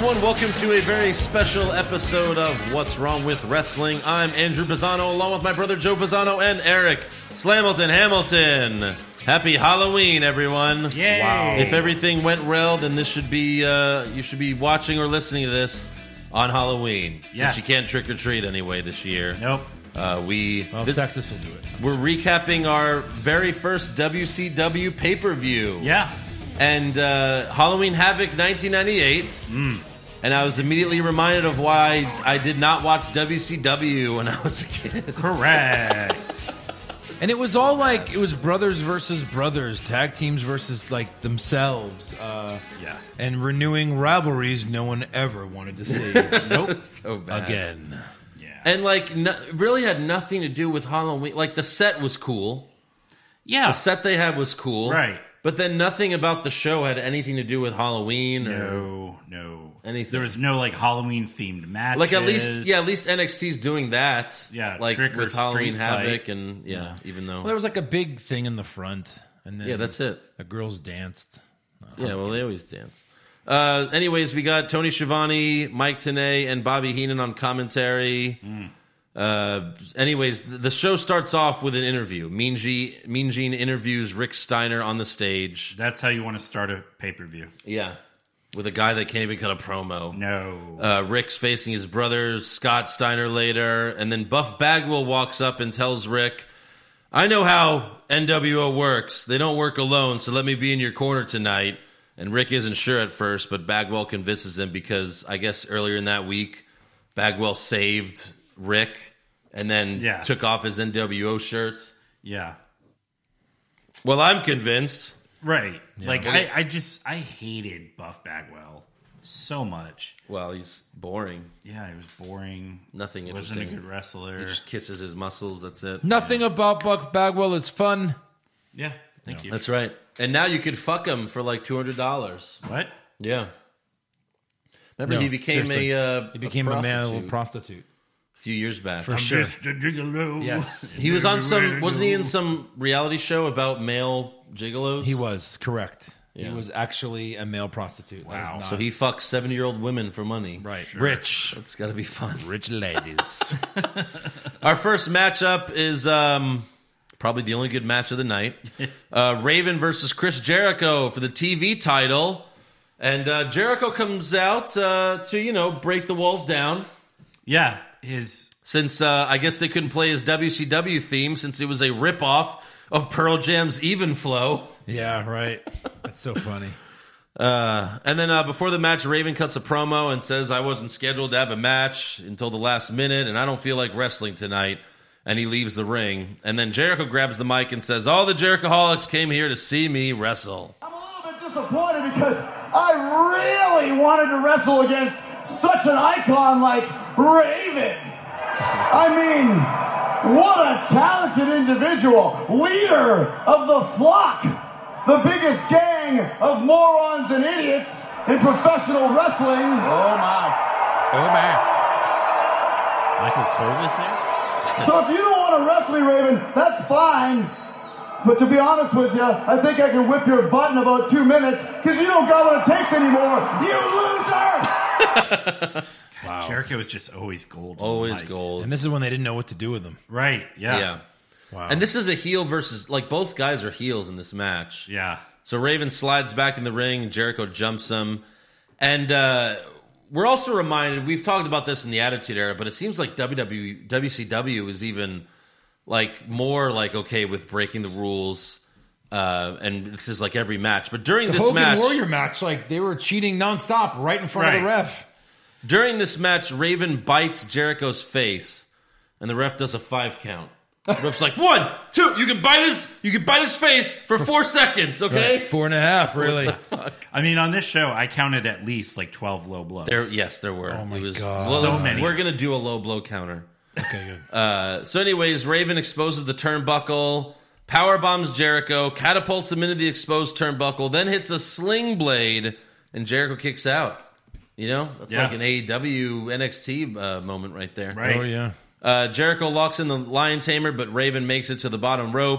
everyone. Welcome to a very special episode of What's Wrong with Wrestling. I'm Andrew Bizzano, along with my brother Joe Bizzano and Eric Slamilton Hamilton. Happy Halloween, everyone. Yay. Wow. If everything went well, then this should be you should be watching or listening to this on Halloween. Yes. Since you can't trick-or-treat anyway this year. Nope. Texas will do it. We're recapping our very first WCW pay-per-view. Yeah. And Halloween Havoc 1998. And I was immediately reminded of why I did not watch WCW when I was a kid. Correct. And it was all like, it was brothers versus brothers, tag teams versus like themselves. Yeah. And renewing rivalries no one ever wanted to see. Nope. So bad. Again. Yeah. And like, really had nothing to do with Halloween. Like, the set was cool. Yeah. The set they had was cool. Right. But then nothing about the show had anything to do with Halloween or No. anything. There was no like Halloween themed matches. Like, at least NXT's doing that. Yeah, like Trick or with Halloween Street Havoc Fight. and even though Well, there was like a big thing in the front. And then that's it. the girls danced. Yeah, well, they always dance. Anyways, we got Tony Schiavone, Mike Tenay, and Bobby Heenan on commentary. Anyways, the show starts off with an interview. Mean Gene interviews Rick Steiner on the stage. That's how you want to start a pay-per-view. Yeah, with a guy that can't even cut a promo. No. Rick's facing his brother, Scott Steiner, later. And then Buff Bagwell walks up and tells Rick, I know how NWO works. They don't work alone, so let me be in your corner tonight. And Rick isn't sure at first, but Bagwell convinces him because I guess earlier in that week, Bagwell saved Rick and then took off his NWO shirt. Yeah. Well, I'm convinced. Right. Yeah. Like, I hated Buff Bagwell so much. Well, he's boring. Yeah, he was boring. Nothing Wasn't interesting. a good wrestler. He just kisses his muscles. That's it. Nothing about Buck Bagwell is fun. Yeah. Thank you. That's right. And now you could fuck him for like $200. What? Yeah. Remember, No, he became seriously. He became a male prostitute prostitute. a few years back. For sure. Just a gigolo. Yes. He was on wasn't he in some reality show about male gigolos? He was, correct. Yeah. He was actually a male prostitute. That is Wow. not- So he fucks 70-year-old women for money. Right. Sure. Rich. That's got to be fun. Rich ladies. Our first matchup is probably the only good match of the night. Raven versus Chris Jericho for the TV title. And Jericho comes out to, break the walls down. Yeah. Since I guess they couldn't play his WCW theme since it was a ripoff of Pearl Jam's Even Flow. Yeah, right. That's so funny. And then before the match, Raven cuts a promo and says, I wasn't scheduled to have a match until the last minute, and I don't feel like wrestling tonight. And he leaves the ring. And then Jericho grabs the mic and says, all the Jerichoholics came here to see me wrestle. I'm a little bit disappointed because I really wanted to wrestle against such an icon like Raven. I mean, what a talented individual, leader of the flock, the biggest gang of morons and idiots in professional wrestling. Oh my. Oh, man. Michael Cole is there? So if you don't want to wrestle me, Raven, that's fine. But to be honest with you, I think I can whip your butt in about 2 minutes because you don't got what it takes anymore, you loser! Wow. Jericho was just always gold. Always gold. And this is when they didn't know what to do with him. Right. Yeah. Yeah. Wow. And this is a heel versus, like, both guys are heels in this match. Yeah. So Raven slides back in the ring, Jericho jumps him. And we're also reminded, we've talked about this in the Attitude Era, but it seems like WCW is even, like, more, like, okay with breaking the rules. And this is, like, every match. But during the this Hogan match... Warrior match, like, they were cheating nonstop right in front of the ref. During this match, Raven bites Jericho's face, and the ref does a 5 count. The ref's like, 1, 2, you can bite his face for 4 seconds, okay? Right. 4.5, really. I mean, on this show, I counted at least like 12 low blows. There were. Oh, my God. God. So many. We're going to do a low blow counter. Okay, good. So anyways, Raven exposes the turnbuckle, power bombs Jericho, catapults him into the exposed turnbuckle, then hits a sling blade, and Jericho kicks out. You know? That's like an AEW NXT moment right there. Right. Oh, yeah. Jericho locks in the Lion Tamer, but Raven makes it to the bottom rope.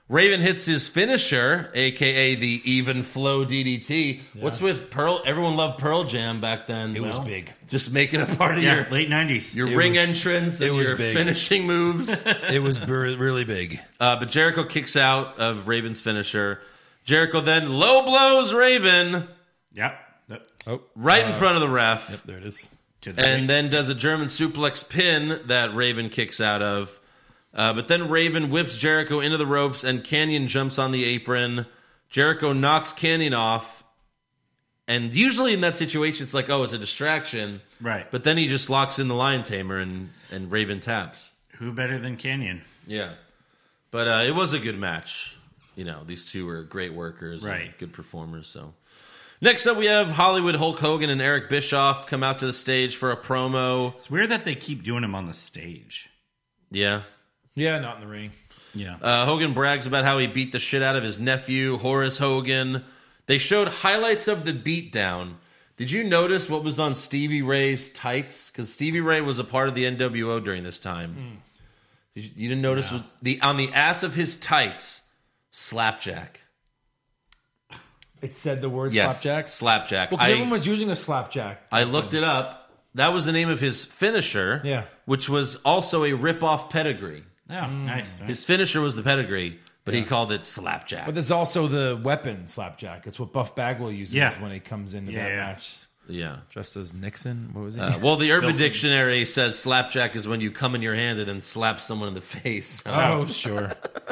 Raven hits his finisher, a.k.a. the even flow DDT. What's with Pearl? Everyone loved Pearl Jam back then. It was big. Just make it a part of your late 90s. Your ring entrance and your big. finishing moves. It was really big. But Jericho kicks out of Raven's finisher. Jericho then low blows Raven Yep. right in front of the ref. Yep, there it is. And then does a German suplex pin that Raven kicks out of. But then Raven whips Jericho into the ropes and Kanyon jumps on the apron. Jericho knocks Kanyon off. And usually in that situation, it's like, oh, it's a distraction. Right. But then he just locks in the Lion Tamer and Raven taps. Who better than Kanyon? Yeah. But it was a good match. You know, these two were great workers and good performers. So next up, we have Hollywood Hulk Hogan and Eric Bischoff come out to the stage for a promo. It's weird that they keep doing him on the stage. Yeah. Yeah, not in the ring. Yeah. Hogan brags about how he beat the shit out of his nephew, Horace Hogan. They showed highlights of the beatdown. Did you notice what was on Stevie Ray's tights? Because Stevie Ray was a part of the NWO during this time. You didn't notice on the ass of his tights, slapjack. It said the word Yes, slapjack? slapjack. Well, 'cause everyone was using a slapjack. I looked it up. That was the name of his finisher, which was also a rip-off pedigree. Oh, nice. His finisher was the pedigree, but he called it slapjack. But there's also the weapon slapjack. It's what Buff Bagwell uses Yeah. when he comes into that match. Yeah. Dressed as Nixon? What was it? Well, the Urban Dictionary says slapjack is when you come in your hand and then slap someone in the face. Oh, sure.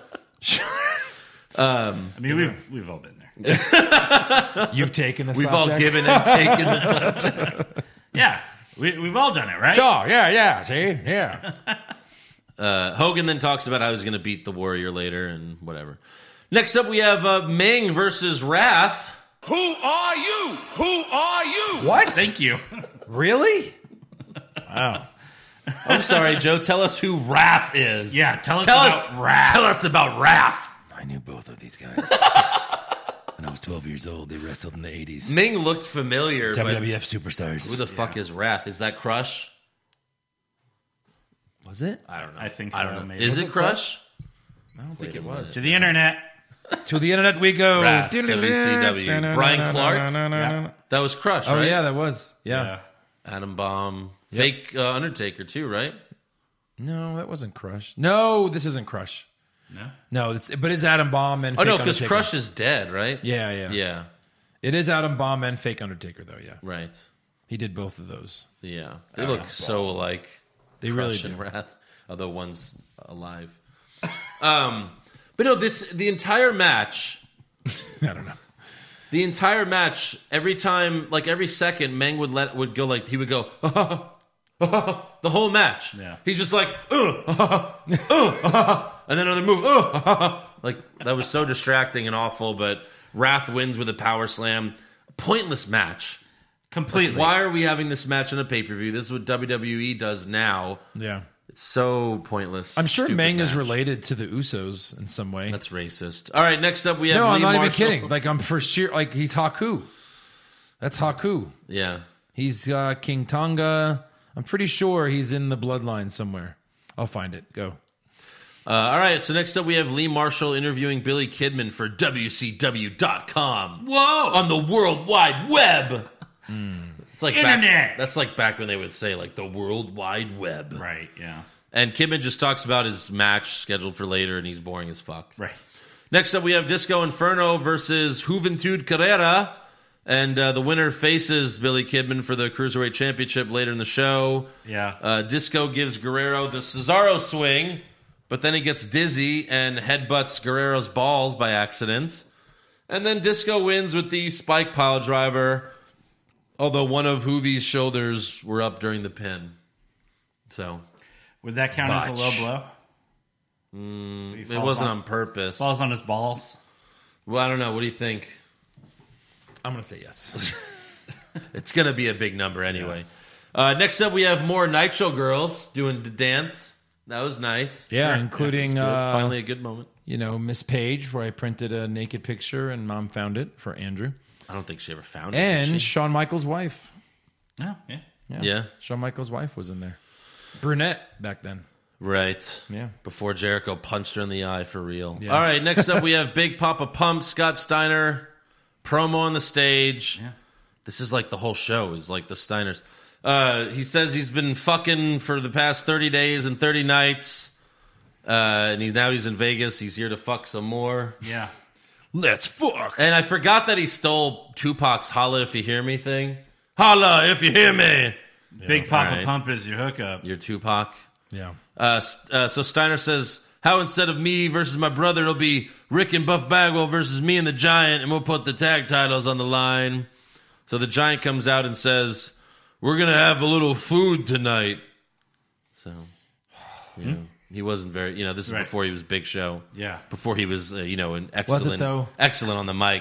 I mean, we've all been there. You've taken a We've slapjack? all given and taken the slapjack. Yeah. We've all done it, right? Sure, yeah, see? Yeah. Hogan then talks about how he's going to beat the Warrior later and whatever. Next up, we have Meng versus Wrath. Who are you? Who are you? What? Thank you. Really? Wow. I'm sorry, Joe. Tell us who Wrath is. Yeah, tell us about Wrath. Tell us about Wrath. I knew both of these guys. When I was 12 years old, they wrestled in the 80s. Meng looked familiar, but WWF superstars. who the fuck is Wrath? Is that Crush? Was it? I don't know. I think I don't so, know. maybe. Is Was it it Crush? I don't think it was. To the internet. To the internet we go. Wrath, WCW. Brian Clark? That was Crush, Oh, right? yeah, that was. Yeah. Adam Bomb. Fake Undertaker, too, right? No, that wasn't Crush. No, this isn't Crush. No, but it's Adam Bomb and Oh, Fake no, because Undertaker. Crush is dead, right? Yeah. Yeah, It is Adam Bomb and Fake Undertaker, though, yeah. right. He did both of those. Yeah. They look so alike. They Crush really and do. Wrath, although one's alive. But no, the entire match, I don't know. the entire match, every time, like every second, Meng would go like, he would go, the whole match. Yeah. He's just like, and then another move, like that was so distracting and awful. But Wrath wins with a power slam. Pointless match. Completely. Why are we having this match on a pay-per-view? This is what WWE does now. Yeah. It's so pointless. I'm sure Stupid Meng is match. related to the Usos in some way. That's racist. All right, next up we have No, Lee I'm not even Marshall. kidding. Like, I'm for sure, like, he's Haku. That's Haku. Yeah. He's King Tonga. I'm pretty sure he's in the bloodline somewhere. I'll find it. Go. All right, so next up we have Lee Marshall interviewing Billy Kidman for WCW.com. Whoa! On the World Wide Web. It's like Internet. That's like back when they would say like the World Wide Web. Right, yeah. And Kidman just talks about his match scheduled for later, and he's boring as fuck. Right. Next up we have Disco Inferno versus Juventud Carrera. And the winner faces Billy Kidman for the Cruiserweight Championship later in the show. Yeah. Disco gives Guerrero the Cesaro swing, but then he gets dizzy and headbutts Guerrero's balls by accident. And then Disco wins with the spike pile driver, although one of Juvi's shoulders were up during the pin. So Would that count as a low blow? it wasn't on purpose. Falls on his balls. Well, I don't know. What do you think? I'm going to say yes. It's going to be a big number anyway. Next up, we have more Nitro Girls doing the dance. That was nice. Yeah, including, Good. Finally a good moment. Miss Page, where I printed a naked picture and Mom found it for Andrew. I don't think she ever found it. And did she? Shawn Michaels' wife. Oh, yeah. Yeah. Shawn Michaels' wife was in there. Brunette back then. Right. Yeah. Before Jericho punched her in the eye for real. Yeah. All right, next up we have Big Papa Pump, Scott Steiner, promo on the stage. Yeah. This is like the whole show is like the Steiners. He says he's been fucking for the past 30 days and 30 nights. And now he's in Vegas. He's here to fuck some more. Yeah. Let's fuck. And I forgot that he stole Tupac's "Holla If You Hear Me" thing. Holla if you hear me. Big Papa All right. Pump is your hookup. You're Tupac. Yeah. So Steiner says, how instead of me versus my brother, it'll be Rick and Buff Bagwell versus me and the Giant, and we'll put the tag titles on the line. So the Giant comes out and says, we're going to have a little food tonight. So, he wasn't very, this is Right. before he was Big Show. Yeah. Before he was, an Was it, though? excellent on the mic.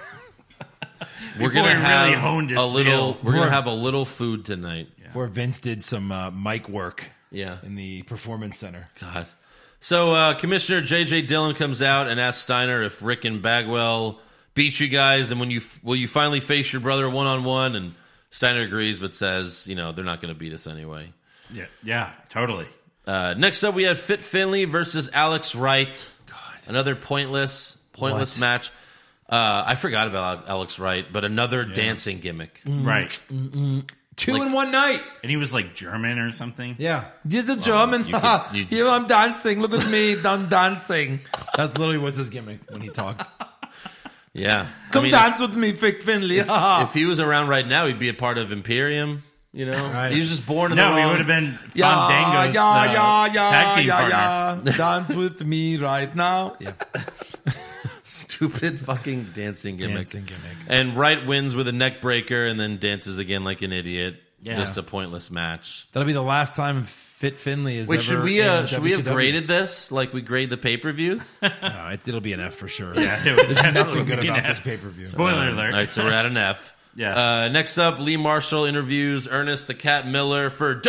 We're Before going to he really have honed his a little, skill. we're going to have a little food tonight. Before Vince did some mic work Yeah. in the Performance Center. God. So Commissioner J.J. Dillon comes out and asks Steiner if Rick and Bagwell beat you guys, and will you finally face your brother one-on-one? And Steiner agrees, but says, they're not going to beat us anyway. Yeah, totally. Next up, we have Fit Finlay versus Alex Wright. Another pointless match. I forgot about Alex Wright, but another dancing gimmick. Right. 2 in one night. And he was like German or something. Yeah. This is German. you just- Here I'm dancing. Look at me. I'm dancing. That literally was his gimmick when he talked. Yeah. Come dance with me, Fit Finlay. If he was around right now, he'd be a part of Imperium. Right. He was just born in the No, he wrong... would have been Fandango's tag team partner. Dance with me right now. Yeah. Stupid fucking dancing gimmick. Dancing gimmick. And Wright wins with a neck breaker and then dances again like an idiot. Yeah. Just a pointless match. That'll be the last time Fit Finlay is Wait, ever should we in have WCW. graded this like we grade the pay-per-views? No, it'll be an F for sure. Yeah, it would Nothing definitely good be an about F. this pay-per-view. Spoiler alert. All right, so we're at an F. Yeah. Next up, Lee Marshall interviews Ernest the Cat Miller for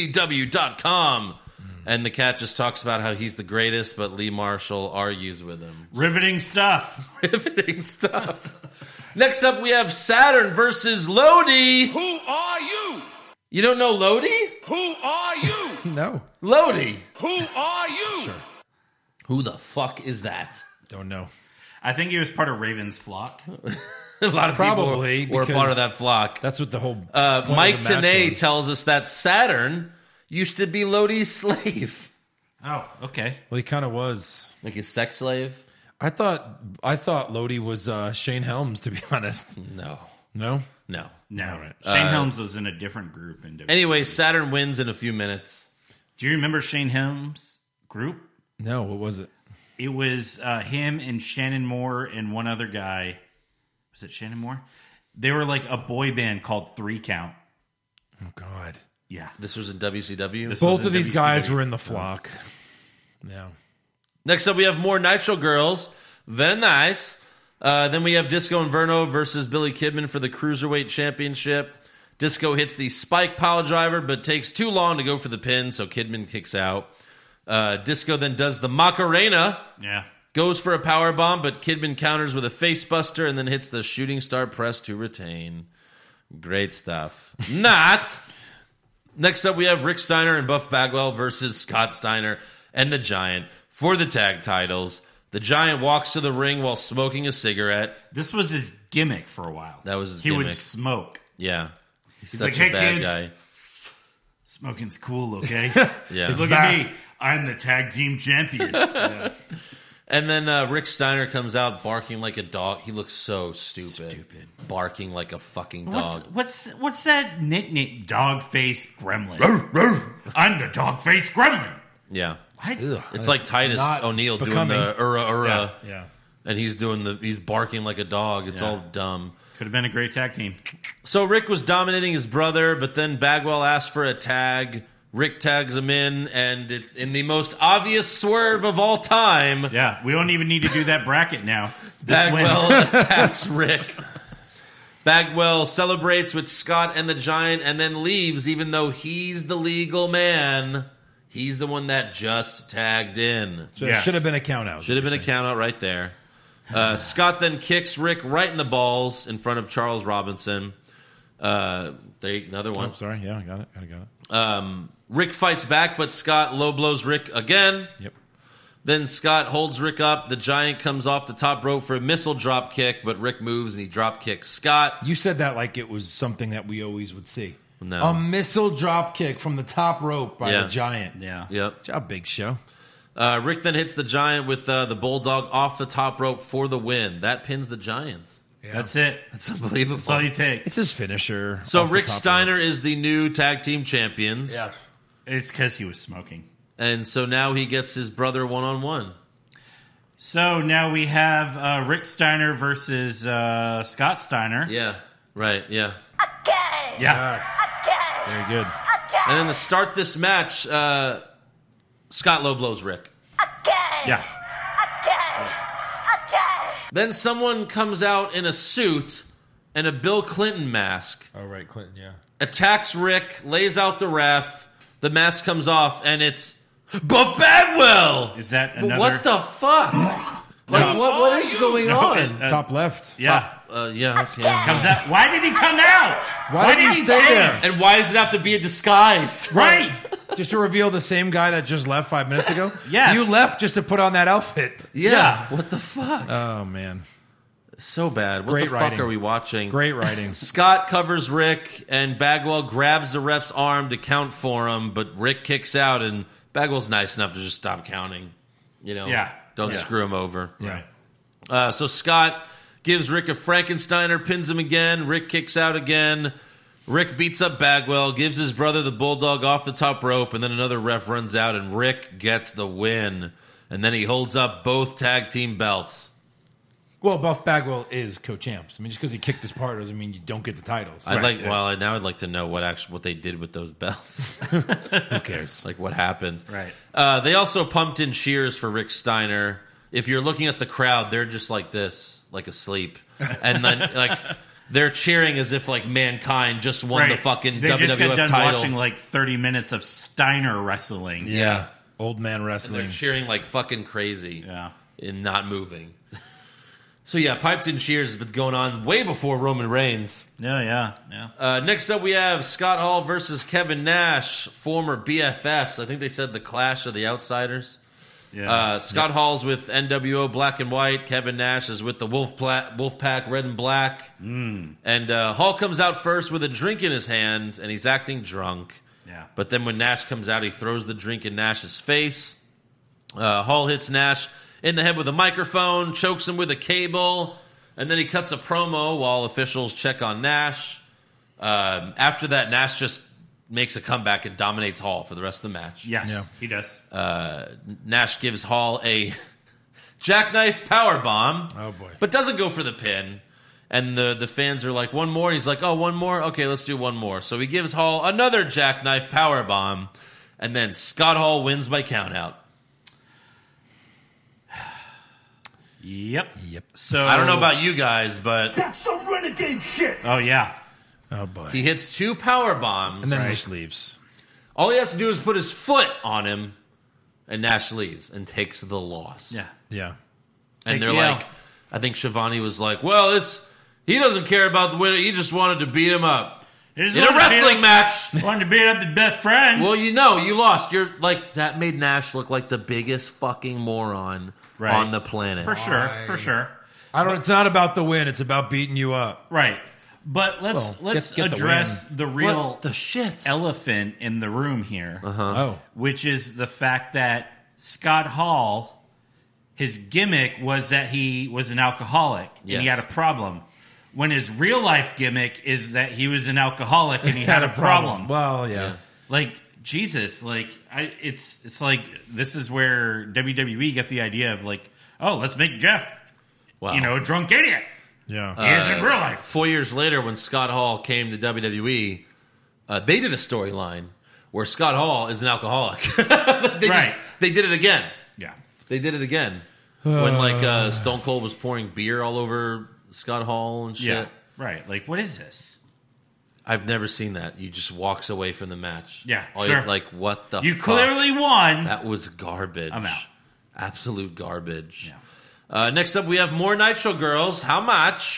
WCW.com. And the Cat just talks about how he's the greatest, but Lee Marshall argues with him. Riveting stuff. Riveting stuff. Next up, we have Saturn versus Lodi. Who are you? You don't know Lodi? Who are you? No, Lodi. Who are you? Sure. Who the fuck is that? don't know. I think he was part of Raven's flock. A lot of Probably, people were because part of that flock. That's what the whole point of Mike the match Tenay was. tells us that Saturn used to be Lodi's slave. Oh, okay. Well, he kind of was. Like his sex slave? I thought Lodi was Shane Helms, to be honest. No. No, No. No. Shane Helms was in a different group. In WCW. Anyway, Saturn wins in a few minutes. Do you remember Shane Helms' group? no. What was it? It was him and Shannon Moore and one other guy. Was it Shannon Moore? They were like a boy band called 3 Count. Oh God. Yeah. This was in WCW. This- Both was of in these guys WCW. were in the flock. Yeah. Next up, we have more Nitro Girls. Very nice. Then we have Disco Inferno versus Billy Kidman for the Cruiserweight Championship. Disco hits the spike pile driver, but takes too long to go for the pin, so Kidman kicks out. Disco then does the Macarena, Yeah. goes for a power bomb, but Kidman counters with a face buster and then hits the shooting star press to retain. Great stuff. Not. Next up, we have Rick Steiner and Buff Bagwell versus Scott Steiner and the Giant for the tag titles. The Giant walks to the ring while smoking a cigarette. This was his gimmick for a while. That was his He gimmick. would smoke. Yeah. He's He's such like, a "Hey, bad kids." guy. Smoking's cool, okay? Yeah. Look at me. I'm the tag team champion. And then Rick Steiner comes out barking like a dog. He looks so stupid. Barking like a fucking dog. What's that nickname? Dog face gremlin. I'm the dog face gremlin. Yeah. Ugh, It's like Titus not O'Neil doing becoming. the ura, Yeah. and he's barking like a dog. It's all dumb. Could have been a great tag team. So Rick was dominating his brother, but then Bagwell asked for a tag. Rick tags him in, and in the most obvious swerve of all time, Yeah, we don't even need to do that bracket now. This Bagwell wins. attacks Rick. Bagwell celebrates with Scott and the Giant and then leaves, even though he's the legal man. He's the one that just tagged in. So Yes. it should have been a count out. Should have been a count out right there. Scott then kicks Rick right in the balls in front of Charles Robinson. Another one. Oh, sorry. Yeah, I got it. Rick fights back, but Scott low blows Rick again. Yep. Then Scott holds Rick up. The Giant comes off the top rope for a missile drop kick, but Rick moves and he drop kicks Scott. You said that like it was something that we always would see. No. A missile drop kick from the top rope by Yeah. the Giant. Yeah. Yep. Good job, Big Show. Rick then hits the Giant with the Bulldog off the top rope for the win. That pins the Giant. That's it. That's unbelievable. That's all you take. It's his finisher. So off the Rick top Steiner rope. is the new tag team champions. Yeah. It's because he was smoking. And so now he gets his brother one-on-one. So now we have Rick Steiner versus Scott Steiner. Yeah. Right. Yeah. Yeah. Very good. And then to start this match, Scott low blows Rick. Yeah. Then someone comes out in a suit and a Bill Clinton mask, Oh, right, Clinton, yeah. attacks Rick, lays out the ref, the mask comes off, and it's Buff Bagwell! Is that But another? what the fuck? Like, what is going on? Top left. Yeah. Yeah, okay. Comes out. Why did he come out? Why did he stay change? there? And why does it have to be a disguise? Right. Just to reveal the same guy that just left 5 minutes ago? Yes. You left just to put on that outfit. Yeah. What the fuck? Oh, man. So bad. What Great the fuck writing. are we watching? Great writing. Scott covers Rick, and Bagwell grabs the ref's arm to count for him, but Rick kicks out, and Bagwell's nice enough to just stop counting. You know? Yeah. Don't Yeah. screw him over. Right. So Scott gives Rick a Frankensteiner, pins him again. Rick kicks out again. Rick beats up Bagwell, gives his brother the Bulldog off the top rope, and then another ref runs out, and Rick gets the win. And then he holds up both tag team belts. Well, Buff Bagwell is co-champs. I mean, just because he kicked his part doesn't mean you don't get the titles. I'd like to know what they did with those belts. Who cares? Like what happened. Right. They also pumped in cheers for Rick Steiner. If you're looking at the crowd, they're just like this, like asleep. And then like they're cheering as if like Mankind just won the fucking They WWF just got done title. watching like 30 minutes of Steiner wrestling. Yeah. Old man And wrestling. they're cheering like fucking crazy. Yeah. And not moving. So yeah, piped in cheers has been going on way before Roman Reigns. Yeah. Next up, we have Scott Hall versus Kevin Nash, former BFFs. I think they said the Clash of the Outsiders. Yeah. Scott Hall's with NWO Black and White. Kevin Nash is with the Wolfpack Red and Black. And Hall comes out first with a drink in his hand, and he's acting drunk. Yeah. But then when Nash comes out, he throws the drink in Nash's face. Hall hits Nash in the head with a microphone, chokes him with a cable, and then he cuts a promo while officials check on Nash. After that, Nash just makes a comeback and dominates Hall for the rest of the match. Yes, Yeah. he does. Nash gives Hall a jackknife powerbomb. Oh, boy. But doesn't go for the pin. And the fans are like, one more? He's like, oh, one more? Okay, let's do one more. So he gives Hall another jackknife powerbomb. And then Scott Hall wins by countout. Yep. Yep. So I don't know about you guys, but That's some renegade shit. Oh yeah. Oh, boy. he hits two power bombs. And then just leaves. All he has to do is put his foot on him, and Nash leaves and takes the loss. Yeah. Yeah. And Take they're the L. like, I think Shivani was like, well, he doesn't care about the winner. He just wanted to beat him up He just in a wanted to beat wrestling up- match. Wanted to beat up his best friend. Well, you lost. You're like, that made Nash look like the biggest fucking moron Right. on the planet. For sure. It's not about the win. It's about beating you up. Right. But let's Well, get the address the real What the shit? elephant in the room here, Oh. which is the fact that Scott Hall, his gimmick was that he was an alcoholic and he Yes. had a problem. When his real life gimmick is that he was an alcoholic and he had a problem. Well, yeah. Like Jesus, like it's like this is where WWE got the idea of like, oh, let's make Jeff, Wow. a drunk idiot. Yeah. He is in real life. 4 years later, when Scott Hall came to WWE, they did a storyline where Scott Hall is an alcoholic. Right. They did it again. Yeah. They did it again. When Stone Cold was pouring beer all over Scott Hall and shit. Yeah. Right. Like, what is this? I've never seen that. He just walks away from the match. Yeah, All sure. you're like, what the You fuck? clearly won. That was garbage. I'm out. Absolute garbage. Yeah. Next up, we have more Nitro Girls. How much?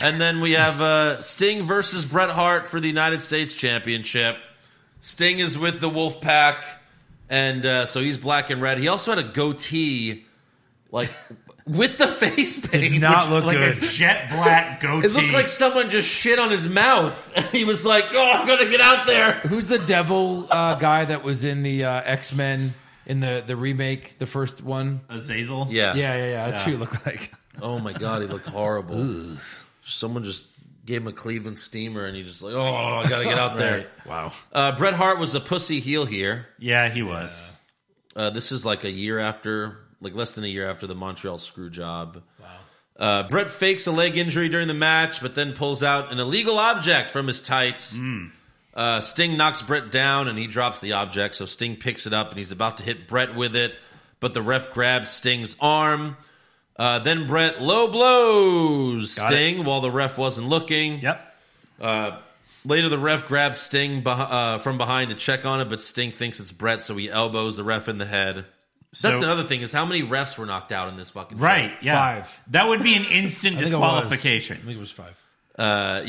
And then we have Sting versus Bret Hart for the United States Championship. Sting is with the Wolfpack, and so he's black and red. He also had a goatee, like with the face paint. Did not look like good. a jet black goatee. It looked like someone just shit on his mouth. And he was like, "Oh, I'm gonna get out there." Who's the devil guy that was in the X-Men in the remake, the first one? Azazel. Yeah. Yeah. That's who he looked like. Oh my god, he looked horrible. Someone just gave him a Cleveland steamer, and he just like, "Oh, I gotta get out there." Wow. Bret Hart was a pussy heel here. Yeah, he was. This is like a year after, like less than a year after the Montreal screw job. Wow. Bret fakes a leg injury during the match, but then pulls out an illegal object from his tights. Sting knocks Bret down, and he drops the object, so Sting picks it up, and he's about to hit Bret with it, but the ref grabs Sting's arm. Then Bret low blows Sting while the ref wasn't looking. Yep. Later, the ref grabs Sting from behind to check on it, but Sting thinks it's Bret, so he elbows the ref in the head. That's another thing, is how many refs were knocked out in this fucking show. Right, yeah. 5. That would be an instant I think it was. disqualification. I think it was 5.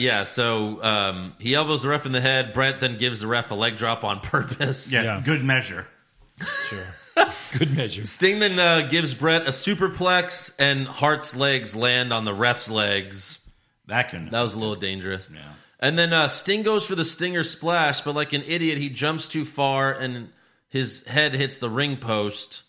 So he elbows the ref in the head. Bret then gives the ref a leg drop on purpose. Yeah, good measure. Sure. Good measure. Sting then gives Bret a superplex, and Hart's legs land on the ref's legs. That was a little dangerous. Yeah. And then Sting goes for the Stinger splash, but like an idiot, he jumps too far, and his head hits the ring post.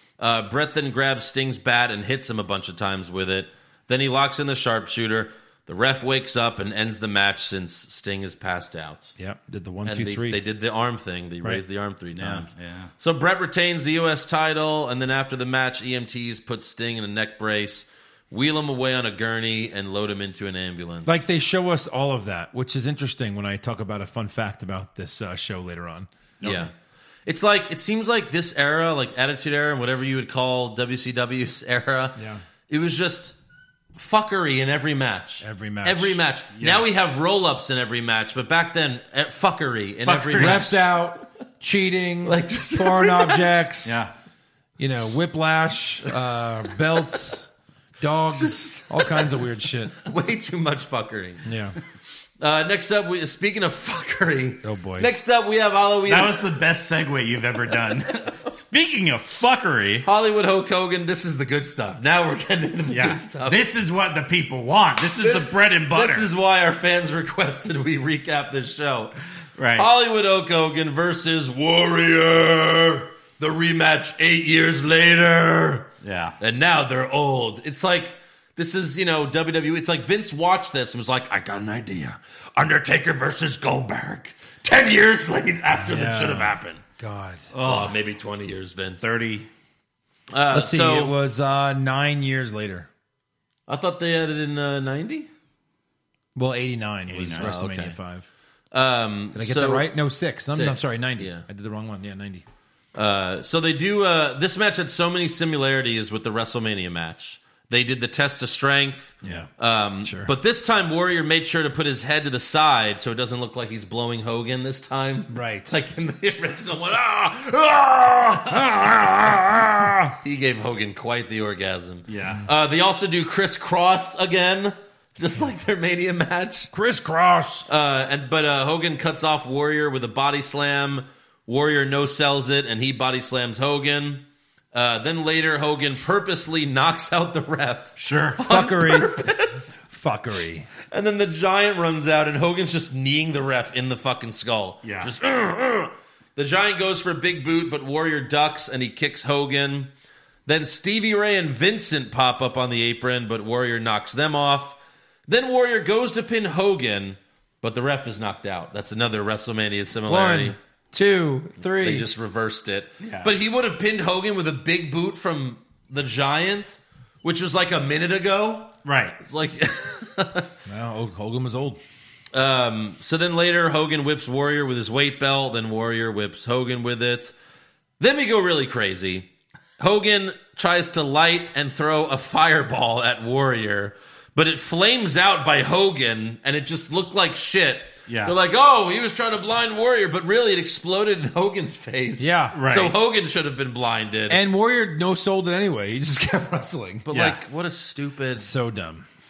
Bret then grabs Sting's bat and hits him a bunch of times with it. Then he locks in the sharpshooter. The ref wakes up and ends the match since Sting is passed out. Yep. Did the 1, And 2, 3. they did the arm thing. They raised the arm 3 times. Yeah. So Bret retains the U.S. title, and then after the match, EMTs put Sting in a neck brace, wheel him away on a gurney, and load him into an ambulance. Like they show us all of that, which is interesting when I talk about a fun fact about this show later on. Yeah. It's like, it seems like this era, like Attitude Era and whatever you would call WCW's era, it was just fuckery in every match. Every match. Every match. Yeah. Now we have roll-ups in every match, but back then, fuckery in every match. Refs out, cheating, Like, just foreign every match. objects, Yeah. whiplash, belts, dogs, all kinds of weird shit. Way too much fuckery. Yeah. Next up, speaking of fuckery. Oh, boy. Next up, we have Halloween. That was the best segue you've ever done. Speaking of fuckery. Hollywood Hulk Hogan. This is the good stuff. Now we're getting into the good stuff. This is what the people want. This is the bread and butter. This is why our fans requested we recap this show. right. Hollywood Hulk Hogan versus Warrior. The rematch 8 years later. Yeah. And now they're old. It's like, this is, WWE. It's like Vince watched this and was like, I got an idea. Undertaker versus Goldberg. 10 years late after that should have happened. God. Oh, maybe 20 years, Vince. 30. Let's see. so- It was 9 years later. I thought they had it in 90? Well, 89 was 89. WrestleMania okay. 5. Did Did I get that right? No, 6. No, I'm 6. sorry, 90. Yeah. I did the wrong one. Yeah, 90. So they do, this match had so many similarities with the WrestleMania match. They did the test of strength. Yeah. Sure. But this time, Warrior made sure to put his head to the side so it doesn't look like he's blowing Hogan this time. Right. Like in the original one. He gave Hogan quite the orgasm. Yeah. They also do crisscross again, just like their Mania match. Crisscross. But Hogan cuts off Warrior with a body slam. Warrior no-sells it, and he body slams Hogan. Then later, Hogan purposely knocks out the ref. Sure. Fuckery. Fuckery. And then the Giant runs out, and Hogan's just kneeing the ref in the fucking skull. Yeah. Just, The Giant goes for a big boot, but Warrior ducks, and he kicks Hogan. Then Stevie Ray and Vincent pop up on the apron, but Warrior knocks them off. Then Warrior goes to pin Hogan, but the ref is knocked out. That's another WrestleMania similarity. 1, 2, 3. They just reversed it. Yeah. But he would have pinned Hogan with a big boot from the Giant, which was like a minute ago. Right. It's like... Well, Hogan was old. So then later, Hogan whips Warrior with his weight belt. Then Warrior whips Hogan with it. Then we go really crazy. Hogan tries to light and throw a fireball at Warrior, but it flames out by Hogan, and it just looked like shit. Yeah. They're like, oh, he was trying to blind Warrior, but really it exploded in Hogan's face. Yeah. Right. So Hogan should have been blinded. And Warrior no-sold it anyway. He just kept wrestling. But Yeah. like, what a stupid... So dumb.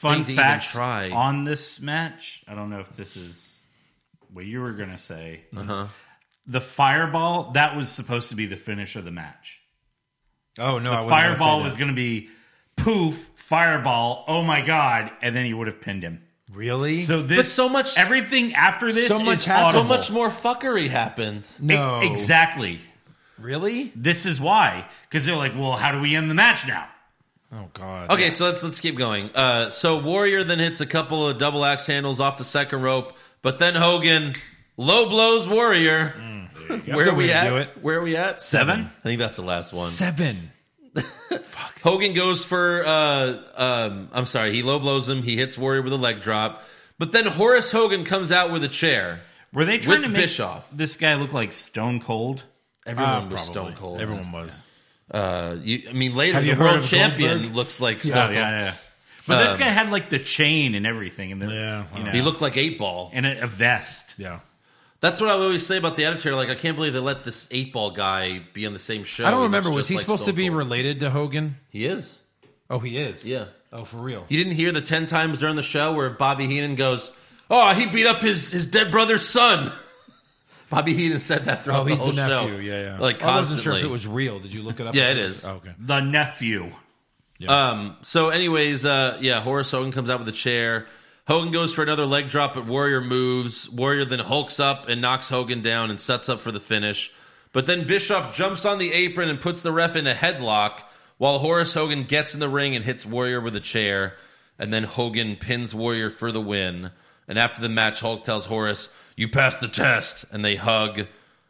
Fun to fact even try. on this match, I don't know if this is what you were going to say. The fireball, that was supposed to be the finish of the match. Oh no, I wasn't gonna Fireball say was that. going to be poof, fireball, oh my God, and then he would have pinned him. Really? So this, But so much- everything after this So much is happened. So audible. much more fuckery happened. no, Exactly. Really? This is why. Because they're like, well, how do we end the match now? Oh god. Okay, so let's keep going. So Warrior then hits a couple of double axe handles off the second rope, but then Hogan low blows Warrior. Where Good are way we to at? do it. Where are we at? 7? I think that's the last one. 7. Hogan goes for I'm sorry, he low blows him, he hits Warrior with a leg drop, but then Horace Hogan comes out with a chair. Were they trying With to make Bischoff. this guy look like Stone Cold? Everyone was Probably. Stone Cold. Everyone was. Later Have the you heard world of champion Goldberg? looks like Stone Oh, Cold. yeah. But this guy had like the chain and everything. And Yeah, He looked like 8-Ball. and a vest. Yeah. That's what I always say about the Attitude. Like, I can't believe they let this 8-Ball guy be on the same show. I don't He remember. looks Was just he like supposed to Stone be Cold. related to Hogan? He is. Oh, he is. Yeah. Oh, for real. You didn't hear the 10 times during the show where Bobby Heenan goes, "Oh, he beat up his dead brother's son." Bobby Heenan said that throughout Oh, he's the whole the nephew. show. Yeah. Like, I wasn't sure if constantly. it was real. Did you look it up? Yeah, it is. Oh, okay. The nephew. So anyways, Horace Hogan comes out with a chair. Hogan goes for another leg drop, but Warrior moves. Warrior then hulks up and knocks Hogan down and sets up for the finish. But then Bischoff jumps on the apron and puts the ref in a headlock while Horace Hogan gets in the ring and hits Warrior with a chair. And then Hogan pins Warrior for the win. And after the match, Hulk tells Horace, "You passed the test." And they hug.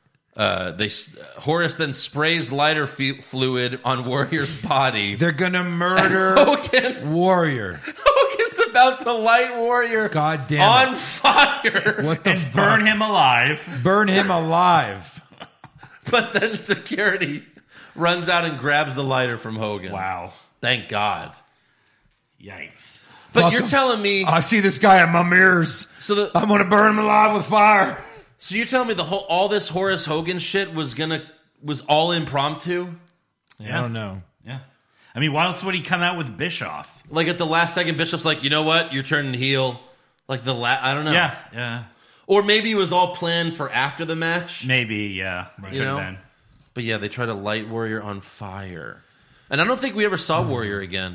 Horace then sprays lighter fluid on Warrior's body. They're gonna murder Hogan Warrior. Hogan's about to light Warrior God damn on it. fire. What the And fuck? burn him alive. Burn him alive. But then security runs out and grabs the lighter from Hogan. Wow. Thank God. Yikes. But Fuck you're him. telling me I see this guy in my mirrors. so I'm gonna burn him alive with fire. you're telling me all this Horace Hogan shit was all impromptu? I don't know. Yeah. I mean, why else would he come out with Bischoff? Like at the last second, Bishop's like, "You know what? You're turning heel." Like I don't know. Yeah. Or maybe it was all planned for after the match. Maybe, yeah. Could You know? have been. But yeah, they try to light Warrior on fire. And I don't think we ever saw Warrior again.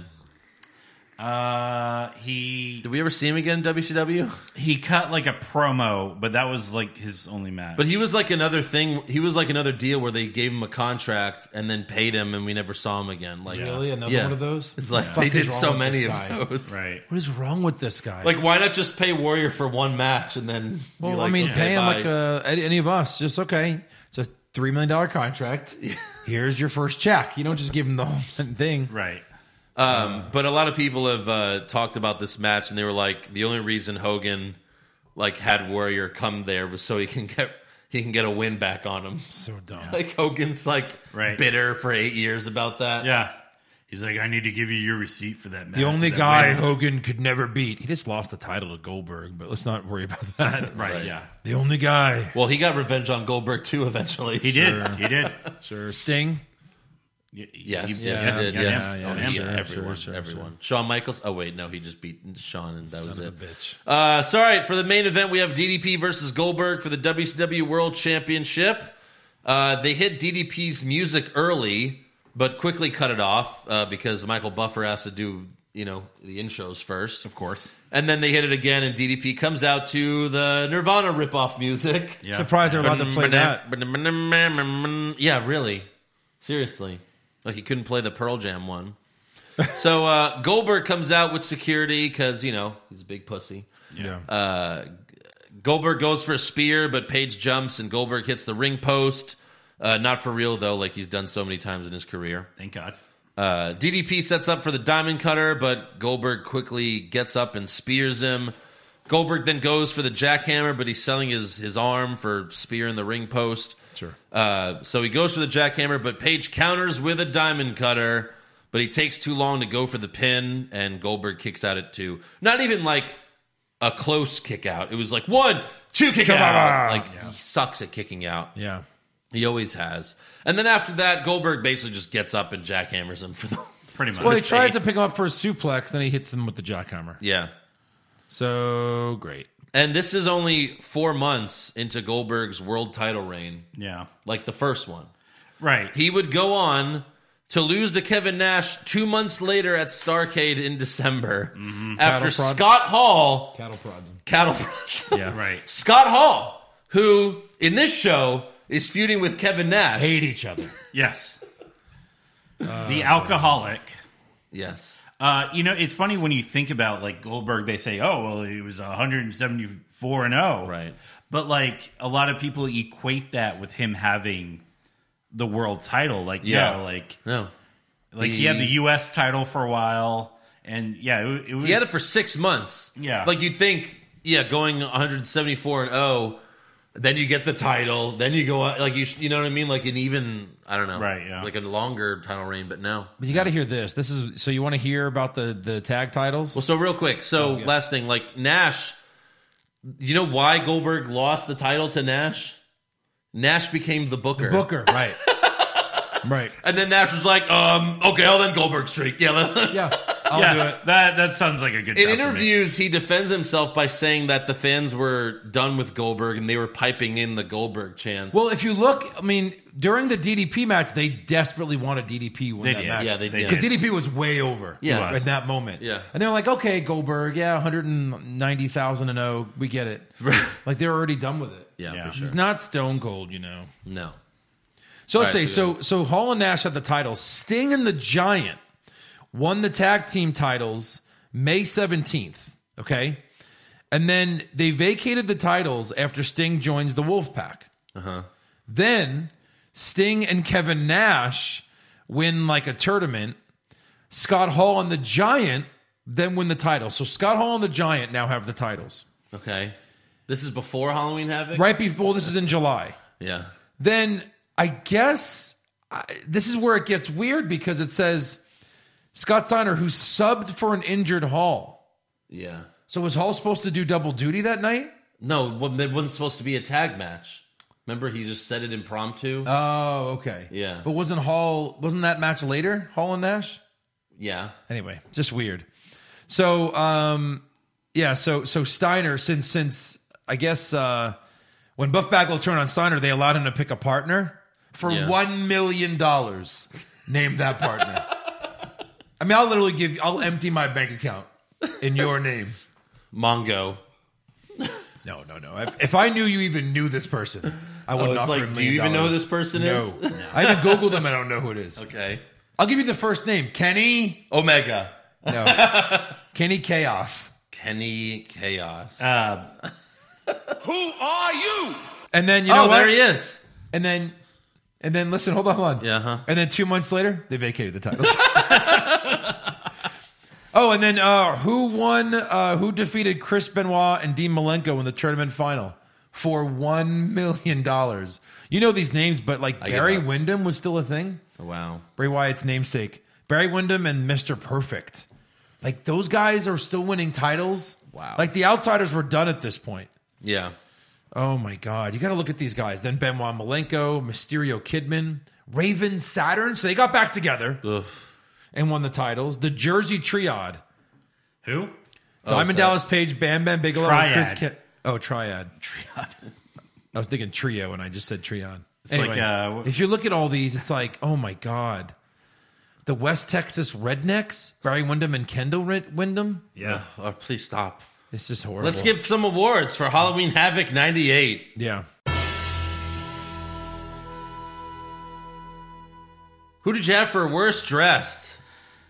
He Did we ever see him again in WCW? cut like a promo, but that was like his only match. But he was like another thing. He was like another deal where they gave him a contract and then paid him, and we never saw him again. Like, Really? Another yeah. one of those? It's What like the they fuck is did wrong so with many this of guy? those. right. What is wrong with this guy? Like, why not just pay Warrior for one match and then? be well, like, I mean, okay, pay him bye. like any of us. Just okay. It's a $3 million contract. Here's your first check. You don't just give him the whole thing. Right. But a lot of people have talked about this match, and they were like, the only reason Hogan like had Warrior come there was so he can get a win back on him. So dumb. Like Hogan's like Right. bitter for 8 years about that. Yeah. He's like, I need to give you your receipt for that match. The only That guy win. Hogan could never beat. He just lost the title to Goldberg, but let's not worry about that. Right, yeah. The only guy. Well, he got revenge on Goldberg too. Eventually, He did. He did. Sure. Sting. Yes, He- yes, yeah, he did. yeah, Yes, yeah, Oh, yeah, yeah, sure, everyone, sure, everyone. Shawn Michaels. Oh wait, no, he just beat Shawn, and that was Son it. of a bitch. So, all right, for the main event, we have DDP versus Goldberg for the WCW World Championship. They hit DDP's music early, but quickly cut it off because Michael Buffer has to do, the intros first. Of course. And then they hit it again, and DDP comes out to the Nirvana ripoff music. Yeah. Surprised they're allowed to play that. Yeah, really. Seriously. Like he couldn't play the Pearl Jam one. So Goldberg comes out with security because, he's a big pussy. Yeah. Goldberg goes for a spear, but Page jumps, and Goldberg hits the ring post. Not for real, though, like he's done so many times in his career. Thank God. DDP sets up for the Diamond Cutter, but Goldberg quickly gets up and spears him. Goldberg then goes for the jackhammer, but he's selling his arm for spear in the ring post. Sure. So he goes for the jackhammer, but Page counters with a Diamond Cutter, but he takes too long to go for the pin, and Goldberg kicks out at 2. Not even like a close kick out. It was like 1, 2 kick out. Like he sucks at kicking out. Yeah. He always has. And then after that, Goldberg basically just gets up and jackhammers him for Pretty much. Well, he tries to pick him up for a suplex, then he hits him with the jackhammer. Yeah. So great. And this is only 4 months into Goldberg's world title reign, Yeah. like the first one. Right. He would go on to lose to Kevin Nash 2 months later at Starrcade in December after Cattle prod. Scott Hall... Cattle prods him. Cattle prod. Yeah. Right. Scott Hall, who, in this show, is feuding with Kevin Nash. Hate each other. Yes. The alcoholic. Yes. It's funny when you think about like Goldberg. They say, "Oh, well, he was 174-0." Right. But like a lot of people equate that with him having the world title. Like, Yeah. no, No. he had the U.S. title for a while, and it was. He had it for 6 months. Yeah. Like you'd think, going 174-0, then you get the title, then you go like you know what I mean, like an even I don't know, Right, yeah. like a longer title reign, but no. But you got to hear this. This is so you want to hear about the tag titles? Well, so real quick, last thing, like Nash, you know why Goldberg lost the title to Nash? Nash became the Booker. Booker, right? Right. And then Nash was like, okay, I'll then Goldberg streak. Yeah. Yeah, I'll do it. That sounds like a good. In job for me. interviews, he defends himself by saying that the fans were done with Goldberg and they were piping in the Goldberg chants. Well, if you look, I mean, during the DDP match, they desperately wanted DDP win They that did. match. Yeah, they did. Because DDP was way over. Yeah. at that moment. Yeah. and they're like, okay, Goldberg, 190,000-0, we get it. Like they're already done with it. yeah, Yeah. for sure. He's not Stone Cold, No. So let's All right, say so Hall and Nash had the titles. Sting and the Giant won the tag team titles May 17th. Okay, and then they vacated the titles after Sting joins the Wolfpack. Then Sting and Kevin Nash win like a tournament. Scott Hall and the Giant then win the title. So Scott Hall and the Giant now have the titles. Okay. This is before Halloween Havoc? Right before, this is in July. Yeah. Then I guess this is where it gets weird because it says Scott Steiner, who subbed for an injured Hall. Yeah. So was Hall supposed to do double duty that night? No, it wasn't supposed to be a tag match. Remember, he just said it impromptu? Oh, okay. Yeah. But wasn't that match later, Hall and Nash? Yeah. Anyway, just weird. So, so Steiner, since I guess when Buff Bagwell turned on Steiner, they allowed him to pick a partner for $1 million. Name that partner. I mean, I'll empty my bank account in your name. Mongo. No. If I knew you even knew this person, I wouldn't it's offer like, him $1 do you million. even know who this person is? No. I even Googled him. I don't know who it is. Okay. I'll give you the first name. Kenny. Omega. No. Kenny Chaos. Kenny Chaos. Who are you? And then, you know what? There he is. And then listen, hold on. Yeah, huh? And then 2 months later, they vacated the titles. And then who defeated Chris Benoit and Dean Malenko in the tournament final for $1 million? You know these names, but like Barry up. Windham was still a thing. Wow. Bray Wyatt's namesake. Barry Windham and Mr. Perfect. Like those guys are still winning titles. Wow. Like the outsiders were done at this point. Yeah. Oh my God. You got to look at these guys. Then Benoit Malenko, Mysterio Kidman, Raven Saturn. So they got back together and won the titles. The Jersey Triad. Who? Diamond Dallas Page, Bam Bam Bigelow, Triad. and Chris Triad. I was thinking trio and I just said triad. It's Anyway, like, if you look at all these, it's like, oh my God. The West Texas Rednecks, Barry Windham and Kendall Windham. Yeah. Oh, please stop. It's just horrible. Let's give some awards for Halloween Havoc 98. Yeah. Who did you have for worst dressed?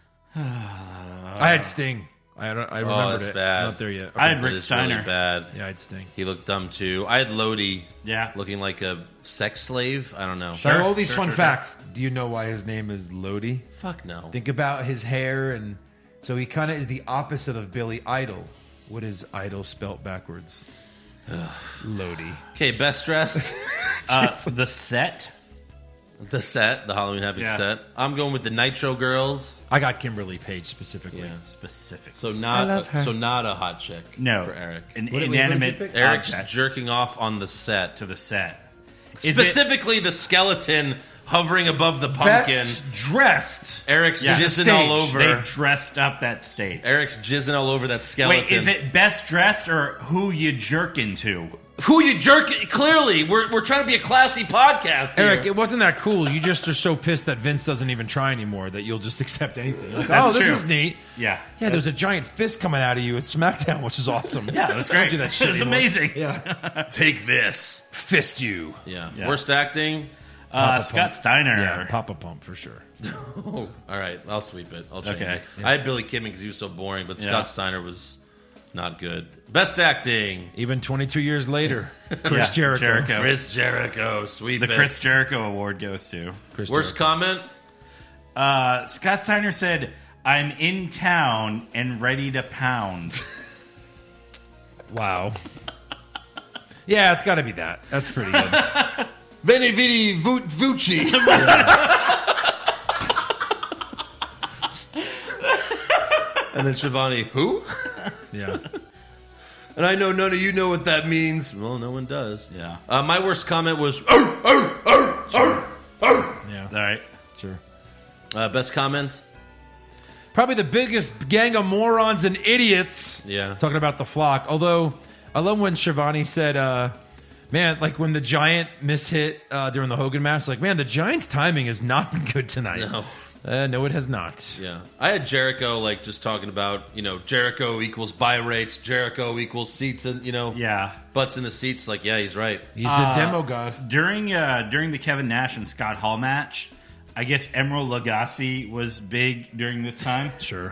I had Sting. I remembered that's it. bad. Not there yet. I had That Rick is Steiner. really bad. Yeah, I had Sting. He looked dumb too. I had Lodi. Yeah. Looking like a sex slave. I don't know. So all these fun facts. Do you know why his name is Lodi? Fuck no. Think about his hair, and so he kind of is the opposite of Billy Idol. What is Idol spelt backwards? Lodi. Okay, best dressed. The set. The set, the Halloween Havoc Yeah. set. I'm going with the Nitro Girls. I got Kimberly Page specifically. Yeah. Specific. So I love her. not a hot chick. No. for Eric. An What did you inanimate pick? Eric's object jerking off on the set. to the set. Specifically, the skeleton hovering above the pumpkin. Best dressed. Eric's Yeah. jizzing Stage. all over. They dressed up that stage. Eric's jizzing all over that skeleton. Wait, is it best dressed or who you jerking to? Who you jerking? Clearly, we're trying to be a classy podcast here. Eric, it wasn't that cool. You just are so pissed that Vince doesn't even try anymore that you'll just accept anything. Like, That's oh, this true. was neat. Yeah. Yeah, there was a giant fist coming out of you at SmackDown, which is awesome. Yeah, it was great. Don't do that shit It was anymore. amazing. Yeah. Take this. Fist you. Yeah. Yeah. Worst acting? Scott Steiner. Yeah, Papa Pump for sure. Oh, all right. I'll sweep it. I'll change Okay. it. I had Billy Kimming because he was so boring, but Yeah. Scott Steiner was not good. Best acting? Even 22 years later, Chris Yeah, Jericho. Chris Jericho. Sweep The it. Chris Jericho award goes to. Chris Worst Jericho. comment? Scott Steiner said, "I'm in town and ready to pound." Wow. Yeah, it's got to be that. That's pretty good. Veni Vidi Vucci. And then Shivani, who? Yeah. And I know none of you know what that means. Well, no one does. Yeah. My worst comment was, Yeah. All right. Sure. best comment? Probably the biggest gang of morons and idiots. Yeah. Talking about the flock. Although, I love when Shivani said, man, like when the Giant mishit during the Hogan match, like, man, the Giant's timing has not been good tonight. No. No, it has not. Yeah. I had Jericho, like, just talking about, Jericho equals buy rates, Jericho equals seats, and, Yeah. butts in the seats. Like, yeah, he's right. He's the demo god. During the Kevin Nash and Scott Hall match, I guess Emerald Lagasse was big during this time. Sure.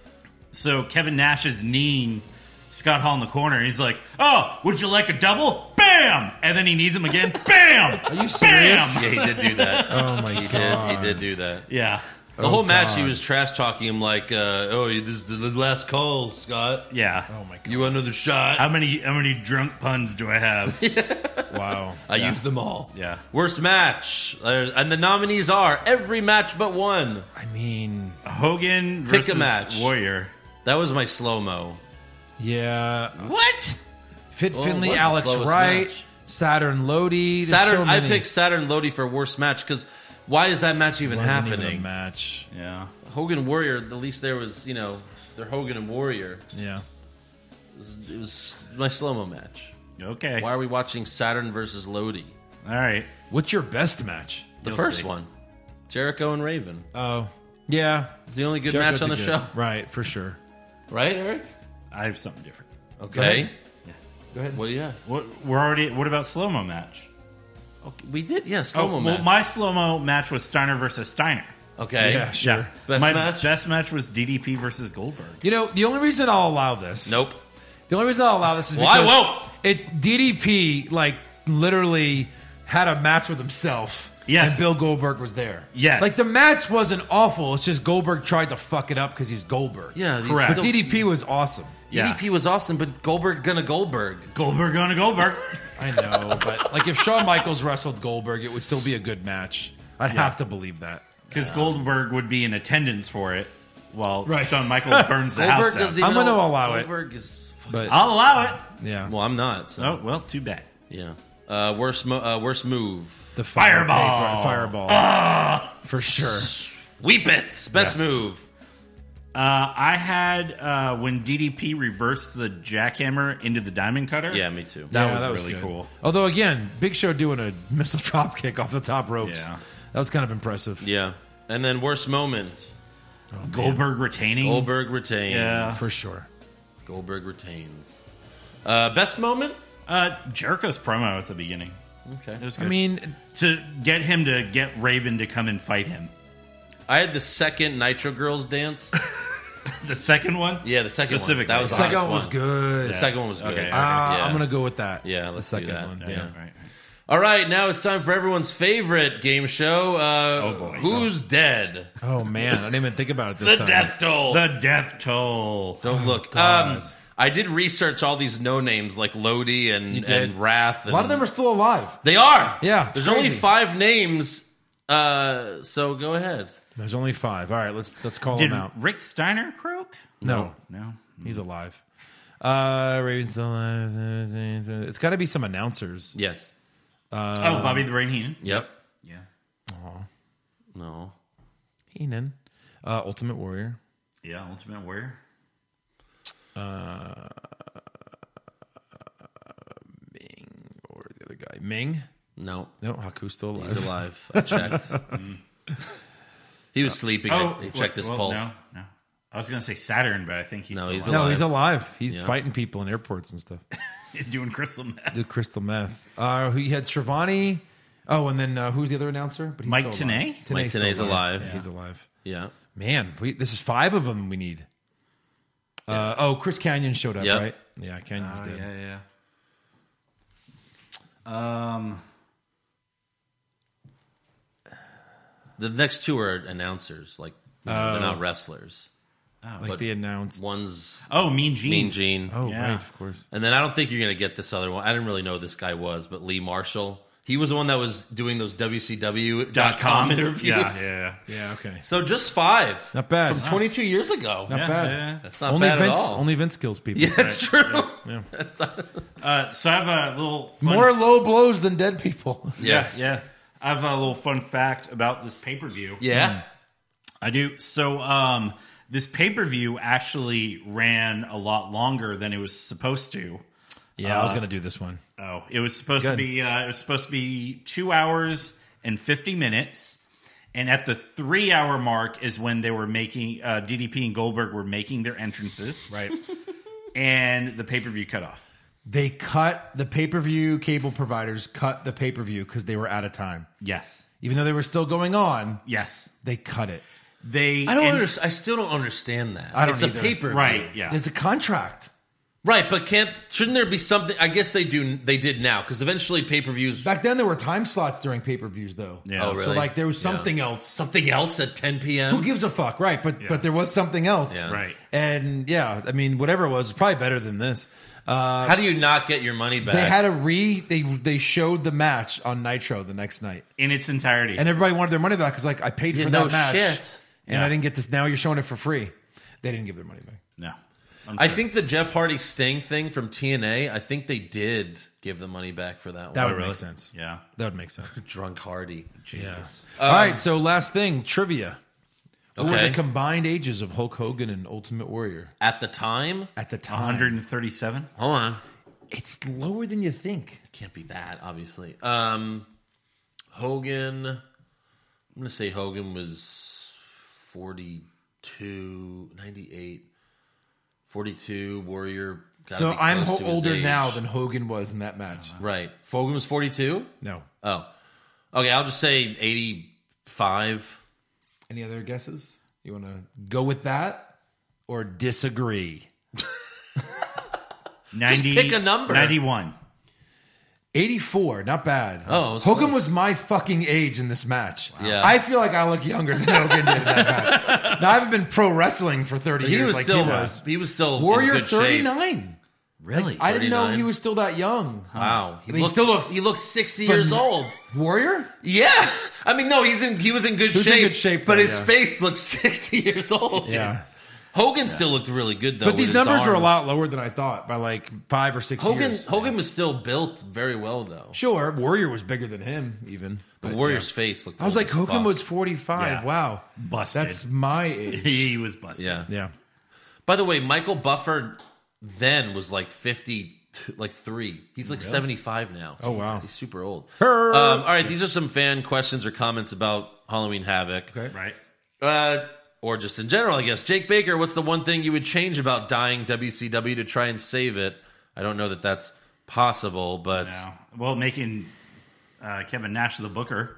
So Kevin Nash is kneeing Scott Hall in the corner. He's like, "Oh, would you like a double?" Bam! And then he knees him again. Bam! Are you serious? Yeah, he did do that. Oh, my He God. did do that. Yeah. The whole match, God. he was trash talking him like, this is the last call, Scott. Yeah. Oh, my God. You want another shot? How many drunk puns do I have? Wow. I used them all. Yeah. Worst match. And the nominees are every match but one. I mean, Hogan Pick a versus match. Warrior. That was my slow-mo. yeah. What? Fit Well, Finley, it was the Alex slowest Wright, match. Saturn Lodi. There's Saturn. so I many. picked Saturn Lodi for worst match because why is that match even Wasn't even happening? a match. Yeah. Hogan Warrior. At least there was, they're Hogan and Warrior. Yeah. It was my slow-mo match. Okay. Why are we watching Saturn versus Lodi? All right. What's your best match? The You'll first see. one, Jericho and Raven. Oh, yeah. It's the only good Jericho match on the did show, good. Right, for sure. right, Eric? I have something different. Okay. Yeah. Go ahead. What do you have? What about slow mo match? Okay, we did, yeah, slow-mo well, match. my slow mo match was Steiner versus Steiner. Okay. Yeah, sure. Best my match? best match was DDP versus Goldberg. You know, the only reason I'll allow this. Nope. The only reason I'll allow this is Well, I because won't. DDP like literally had a match with himself. Yes. And Bill Goldberg was there. Yes. Like the match wasn't awful. It's just Goldberg tried to fuck it up because he's Goldberg. Yeah, he's Correct. But still- DDP was awesome. DDP was awesome, but Goldberg gonna Goldberg. Goldberg going to Goldberg. I know, but like if Shawn Michaels wrestled Goldberg, it would still be a good match. I'd have to believe that. Because Goldberg would be in attendance for it while Right. Shawn Michaels burns the Goldberg house doesn't down. even I'm gonna know- allow it. Goldberg is But I'll allow it. yeah, well, I'm not. So. Oh, well, too bad. Yeah. Worst move. the Fireball. Fireball. For sure. Sweep it. Best Yes. move. I had when DDP reversed the jackhammer into the diamond cutter. Yeah, me too. That was really good. cool. Although again, Big Show doing a missile drop kick off the top ropes. Yeah. That was kind of impressive. Yeah. And then worst moment. Goldberg retaining. Goldberg retains. Yeah. For sure. Goldberg retains. Best moment? Jericho's promo at the beginning. Okay. It was I good. mean, to get him to get Raven to come and fight him. I had the second Nitro Girls dance. The second one? Yeah, the second one. Specifically. That was the the second hottest one was good. The second one was good. Okay. Ah, Yeah. I'm gonna go with that. Yeah, let's the do second that. one. Yeah. Right. All right, now it's time for everyone's favorite game show. Oh, boy. Who's dead? Oh man, I didn't even think about it this The time. death toll. The death toll. Don't look. God. I did research all these no names like Lodi and did? Wrath. A lot of them are still alive. They are. Yeah, it's There's only crazy. 5 names. So go ahead. There's only 5. All right, let's call Did them out. Rick Steiner croak? No, No. he's alive. Raven's still alive. It's got to be some announcers. Yes. Bobby the Brain Heenan. Yep. Yeah. No. Heenan. Ultimate Warrior. Yeah, Ultimate Warrior. Ming. Or the other guy. Ming? No. No, Haku's still alive. He's alive. I checked. He was sleeping. I checked his pulse. No. I was going to say Saturn, but I think he's No, still he's alive. No, he's alive. He's Yeah. fighting people in airports and stuff. doing crystal meth. The crystal meth. He had Shervani. Oh, and then who's the other announcer? But he's Mike still alive. Tenay? Mike still Tenay's alive. Yeah. He's alive. Yeah. Man, this is 5 of them we need. Chris Canyon showed up, Yep. right? Yeah, Canyon's dead. Yeah. The next two are announcers. Like, they're not wrestlers. Like But they announced. One's Oh, Mean Gene. Mean Gene. Oh, Yeah. right, of course. And then I don't think you're going to get this other one. I didn't really know who this guy was, but Lee Marshall. He was the one that was doing those WCW.com interviews. Yeah. Yeah, okay. So just 5. Not bad. From 22 years ago. Not Yeah, bad. yeah. That's not Only bad Vince, at all. Only Vince kills people. Yeah, that's true. So I have a little fun More low blows than dead people. Yes. Yeah. I have a little fun fact about this pay-per-view. Yeah. I do. So this pay-per-view actually ran a lot longer than it was supposed to. Yeah, I was going to do this one. Oh, it was supposed Good. to be 2 hours and 50 minutes. And at the 3 hour mark is when they were making DDP and Goldberg were making their entrances. Right. And the pay-per-view cut off. They cut the pay-per-view cable providers cut the pay-per-view because they were out of time. Yes. Even though they were still going on, Yes. they cut it. I still don't understand that. I don't it's either. a pay-per-view. Right, yeah. There's a contract. Right, but shouldn't there be something? I guess they did now, because eventually pay-per-views. Back then, there were time slots during pay-per-views, though. Yeah. Oh, really? So, like, there was something else. Something else at 10 p.m.? Who gives a fuck, right? But there was something else. Yeah. Right. And, yeah, I mean, whatever it was probably better than this. How do you not get your money back? They had they showed the match on Nitro the next night. In its entirety. And everybody wanted their money back because, like, I paid Yeah, for no that match. shit. And Yeah. I didn't get this. Now you're showing it for free. They didn't give their money back. No. I think the Jeff Hardy Sting thing from TNA, I think they did give the money back for that That one. would really? make sense. Yeah. That would make sense. Drunk Hardy. Jesus. All right, so last thing, trivia. What were Okay. the combined ages of Hulk Hogan and Ultimate Warrior At the time? at the time? 137? Hold on. It's lower than you think. Can't be that, obviously. Hogan. I'm going to say Hogan was 42, 98, 42. Warrior. Gotta So be I'm close to his older age. now than Hogan was in that match. Right. Hogan was 42? No. Oh. Okay, I'll just say 85. Any other guesses? You want to go with that or disagree? 90, pick a number. 91. 84, not bad. Oh, it was Hogan close. was my fucking age in this match. Yeah. I feel like I look younger than Hogan did in that match. Now, I haven't been pro wrestling for 30 He years was like still he was. in Warrior good shape. 39. Really? I didn't know 39. he was still that young. Wow. He still looked- he looked 60 years old. Warrior? Yeah. I mean, no, he was in good was in shape. good shape, but though, his yeah. face looked 60 years old. Yeah. Hogan still looked really good though. But these with his numbers were a arms. lot lower than I thought by like 5 or 6 years. Hogan was still built very well though. Sure, Warrior was bigger than him even. The But, Warrior's yeah. face looked I was old like, as Hogan fuck. was 45. Yeah. Wow. Busted. That's my age. He was busted. Yeah. Yeah. By the way, Michael Buffer then was like 3. He's like 75 now. Oh, wow. He's super old. Her- All right, these are some fan questions or comments about Halloween Havoc. Okay. Right? Or just in general, I guess. Jake Baker, what's the one thing you would change about dying WCW to try and save it? I don't know that that's possible, but No. Well, making Kevin Nash the booker.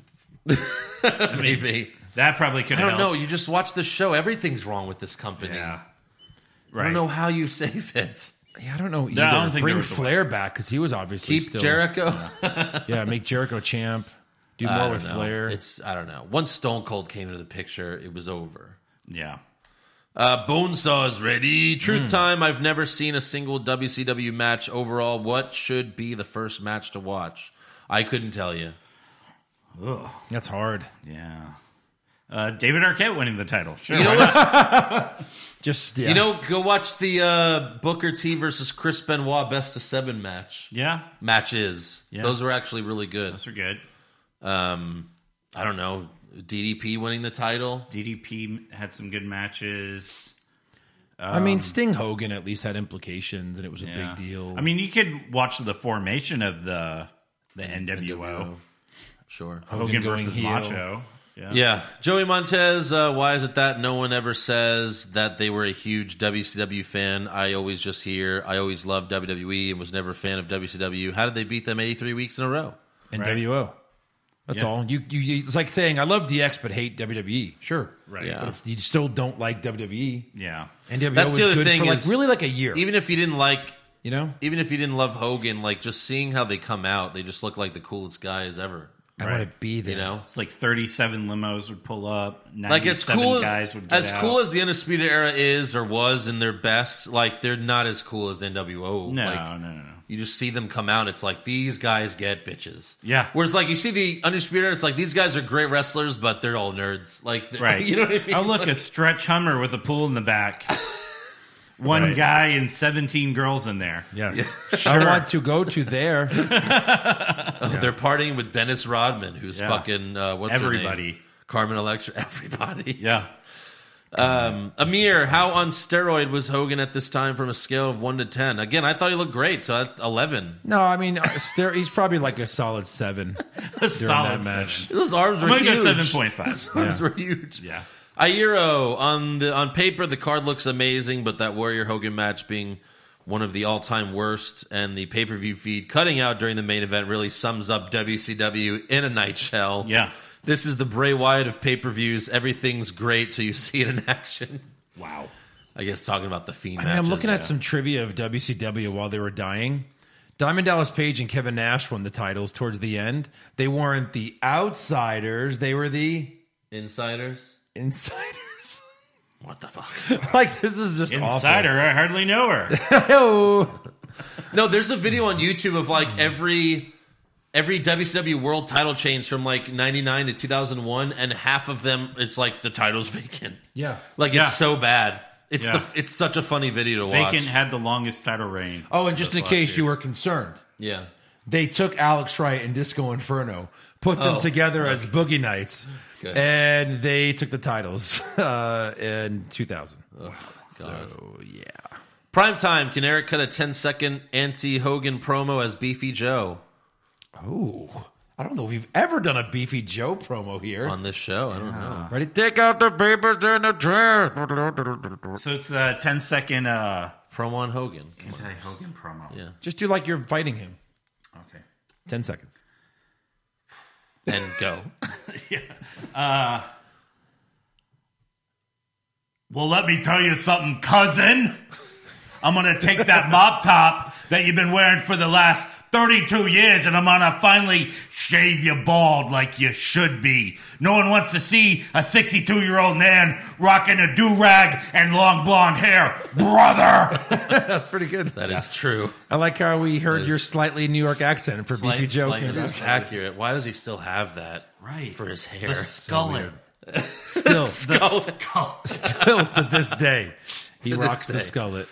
maybe. That probably could I have don't know. You just watch the show. Everything's wrong with this company. Yeah. I Right. don't know how you save it. Yeah, I don't know either. I don't think Bring there was a Flair back because he was obviously Keep still. Jericho. Yeah, make Jericho champ. Do I more don't with know. Flair. I don't know. Once Stone Cold came into the picture, it was over. Yeah. Bonesaw is ready. Truth time. I've never seen a single WCW match overall. What should be the first match to watch? I couldn't tell you. Ugh. That's hard. Yeah. David Arquette winning the title. Sure. You know what's Just yeah. You know, go watch the Booker T versus Chris Benoit best of 7 matches. Yeah. Those were actually really good. Those are good. I don't know, DDP winning the title. DDP had some good matches. I mean, Sting Hogan at least had implications, and it was a Yeah. big deal. I mean, you could watch the formation of the NWO. Sure. Hogan going versus heel. Macho. Yeah. Joey Montez, why is it that no one ever says that they were a huge WCW fan? I always just hear, I always loved WWE and was never a fan of WCW. How did they beat them 83 weeks in a row? NWO. That's Yeah. all. You it's like saying I love DX but hate WWE. Sure, Right. Yeah. but you still don't like WWE. Yeah. NWO That's was the other good thing for like is- really like a year. Even if you didn't like, You know, even if you didn't love Hogan, like just seeing how they come out, they just look like the coolest guys ever. I want to be there. You know? It's like 37 limos would pull up. Like as 97 cool guys would as get out. cool as the Undisputed Era is or was in their best, like they're not as cool as NWO. No, like, no. you just see them come out. It's like these guys get bitches. Yeah. Whereas like you see the Undisputed Era, it's like these guys are great wrestlers, but they're all nerds. Like Right. you know what I mean? Oh, look, a stretch Hummer with a pool in the back. One Right. guy and 17 girls in there. Yes, I want to go to there. They're partying with Dennis Rodman, who's Yeah. fucking what's her name? Everybody. Carmen Electra. Everybody. Yeah. Amir, how on steroid was Hogan at this time from a scale of 1 to 10? Again, I thought he looked great, so at 11. No, I mean he's probably like a solid 7 A during solid that match. Those arms I'm were going to huge. go 7.5. Arms were huge. Yeah. Airo, on paper, the card looks amazing, but that Warrior Hogan match being one of the all-time worst and the pay-per-view feed cutting out during the main event really sums up WCW in a nutshell. Yeah. This is the Bray Wyatt of pay-per-views. Everything's great till you see it in action. Wow. I guess talking about the Fiend I mean, matches. I'm looking at some trivia of WCW while they were dying. Diamond Dallas Page and Kevin Nash won the titles towards the end. They weren't the outsiders; they were the Insiders. insiders. What the fuck? Like this is just Insider, I hardly know her. awful. No, there's a video on YouTube of like every WCW world title change from like 99 to 2001, and half of them it's like the title's vacant. Yeah. Like Yeah. it's so bad. It's Yeah. it's such a funny video to watch. Bacon had the longest title reign. Oh, and just in Those case last you years. were concerned, Yeah. they took Alex Wright and Disco Inferno, put them Oh. together as Boogie Nights, Good. and they took the titles in 2000. God. So yeah. Prime time. Can Eric cut a 10-second anti-Hogan promo as Beefy Joe Oh, I don't know if we've ever done a Beefy Joe promo here. on this show? I don't know. Ready? Take out the papers and the trash. So it's a 10-second Promo on Hogan. Come on. anti-Hogan promo. Yeah. Just do like you're fighting him. Okay. 10 seconds. And go. Well, let me tell you something, cousin. I'm going to take that mop top that you've been wearing for the last 32 years and I'm going to finally shave you bald like you should be. No one wants to see a 62-year-old man rocking a do-rag and long blonde hair, brother. That's pretty good. That is true. I like how we heard That your is- slightly New York accent for Beefy Joe. slight- That is accurate. Why does he still have that? Right. For his hair. The skullet. Still, The skull. still to this day, he To rocks this the day. skullet.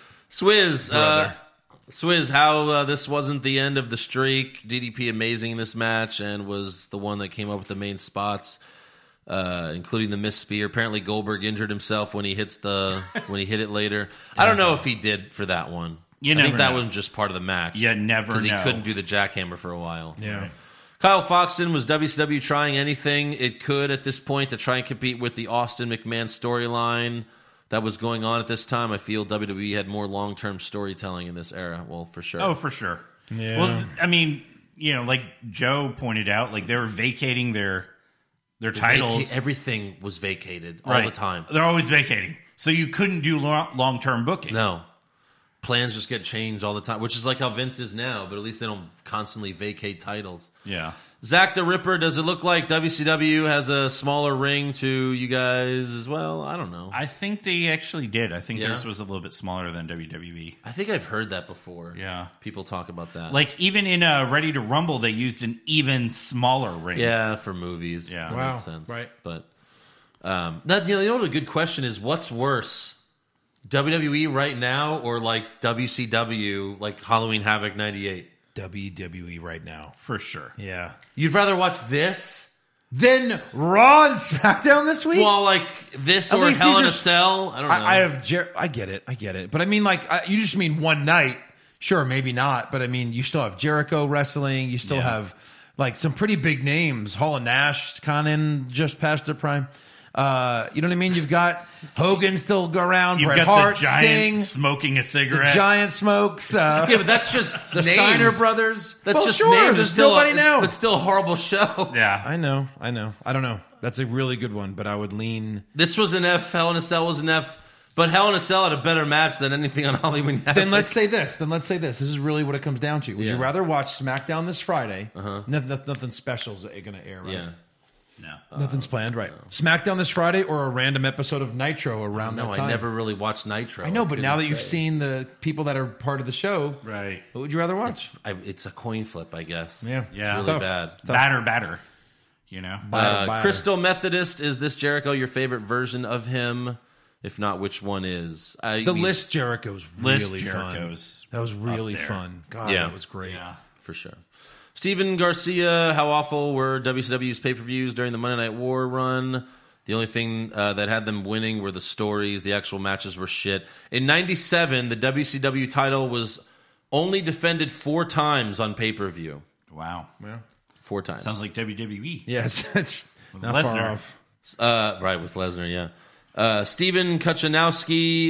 Swizz, how this wasn't the end of the streak. DDP amazing in this match and was the one that came up with the main spots, including the missed spear. Apparently Goldberg injured himself when he hit it later. I don't know if he did for that one. You I think never that know. was just part of the match. You never because he know. couldn't do the jackhammer for a while. Yeah. Kyle Foxton, was WCW trying anything it could at this point to try and compete with the Austin McMahon storyline that was going on at this time? I feel WWE had more long-term storytelling in this era. Well, for sure. Oh, for sure. Yeah. Well, I mean, like Joe pointed out, like they were vacating their titles. Everything was vacated all Right. the time. They're always vacating. So you couldn't do long-term booking. No. Plans just get changed all the time, which is like how Vince is now, but at least they don't constantly vacate titles. Yeah. Zach the Ripper, does it look like WCW has a smaller ring to you guys as well? I don't know. I think they actually did. I think Yeah? theirs was a little bit smaller than WWE. I think I've heard that before. Yeah. People talk about that. Like even in Ready to Rumble, they used an even smaller ring. Yeah, for movies. Yeah. That Wow, makes sense. right. But you know what a good question is, what's worse? WWE right now or like WCW, like Halloween Havoc 98? WWE right now. For sure. Yeah. You'd rather watch this Then Raw and SmackDown this week? Well, like this At or least Hell these in are a Cell. I don't know. I get it. But I mean, like, you just mean one night. Sure, maybe not. But I mean, you still have Jericho wrestling. You still have like some pretty big names. Hall and Nash kind of in just past their prime. You know what I mean? You've got Hogan still go around. You've Bret got Hart, the Giant Sting, smoking a cigarette. Giant Smokes. Yeah, but that's just the names. Steiner brothers. That's well, just sure, names. there's It's still nobody now. It's still a horrible show. Yeah. I know. I don't know. That's a really good one, but I would lean. This was an F. Hell in a Cell was an F. But Hell in a Cell had a better match than anything on Hollywood Havoc. Then let's say this. This is really what it comes down to. Would you Yeah. rather watch SmackDown this Friday? Nothing special is going to air, right? Yeah. No. Nothing's planned, right? SmackDown this Friday or a random episode of Nitro around No, that time? I never really watched Nitro. I know, but now that couldn't you've say. seen the people that are part of the show, Right. what would you rather watch? It's a coin flip, I guess. Yeah, Yeah. It's It's really tough. bad. It's tough. Batter. You know? Batter. Crystal Methodist, is this Jericho your favorite version of him? If not, which one is? The List Jericho's List really Jericho's fun. That was really up there. fun. God, Yeah. that was great. Yeah. For sure. Steven Garcia, how awful were WCW's pay-per-views during the Monday Night War run? The only thing that had them winning were the stories. The actual matches were shit. In 97, the WCW title was only defended 4 times on pay-per-view. Wow. Yeah. 4 times. Sounds like WWE. Yes, it's not Lesnar. far off. Right, with Lesnar, yeah. Steven Kachanowski,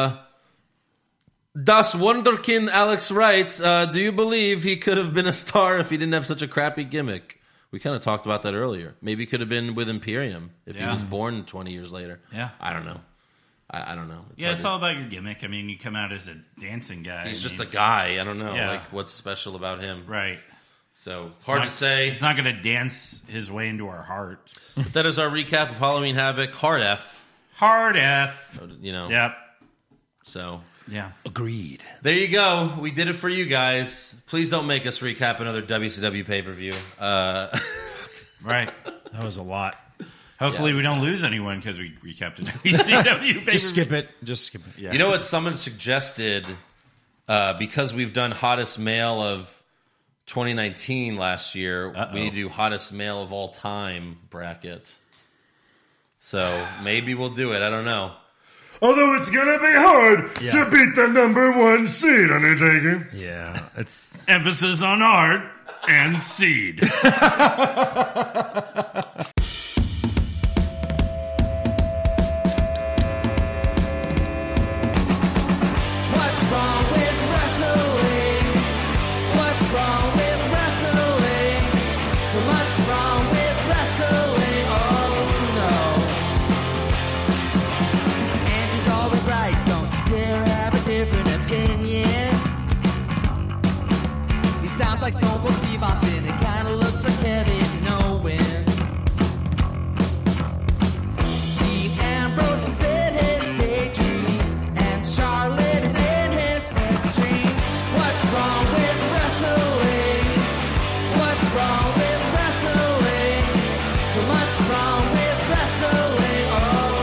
Das Wunderkind Alex writes, do you believe he could have been a star if he didn't have such a crappy gimmick? We kind of talked about that earlier. Maybe he could have been with Imperium if he Yeah. was born 20 years later. Yeah. I don't know. I don't know. Yeah, hard it's to- all about your gimmick. I mean, you come out as a dancing guy. He's I just mean, a guy. I don't know. Yeah. Like, what's special about him? Right. So, hard to say. He's not going to dance his way into our hearts. But that is our recap of Halloween Havoc. Hard F. Hard F. You know. Yep. So... Yeah. Agreed. There you go. We did it for you guys. Please don't make us recap another WCW pay-per-view. Right. That was a lot. Hopefully we don't lose anyone because we recapped a WCW. Just skip it. Just skip it. Yeah. You know what? Someone suggested, because we've done Hottest Male of 2019 last year, we need to do Hottest Male of All Time bracket. So maybe we'll do it. I don't know. Although it's gonna be hard to beat the #1 seed, Undertaker. Yeah, it's Emphasis on hard and seed. What's wrong with wrestling? What's wrong with wrestling? So much wrong with wrestling. Oh no. And he's always right. Don't you dare have a different opinion. He sounds like Stone Cold Steve Austin. It kinda looks like Kevin Owens. Dean Ambrose is in his daydreams, and Charlotte is in his sex dream. What's wrong with wrestling? What's wrong with wrestling? So much wrong with wrestling. Oh